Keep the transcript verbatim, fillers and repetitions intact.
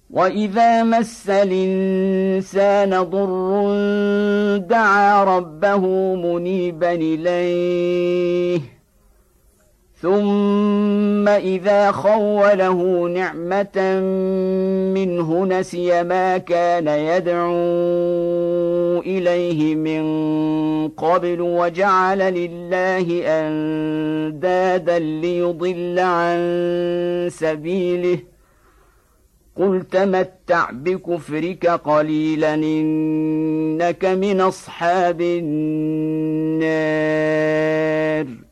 وإذا مس الإنسان ضر دعا ربه منيبا إليه ثم إذا خوله نعمة منه نسي ما كان يدعو إليه من قبل وجعل لله أندادا ليضل عن سبيله قل تمتع بكفرك قليلا إنك من أصحاب النار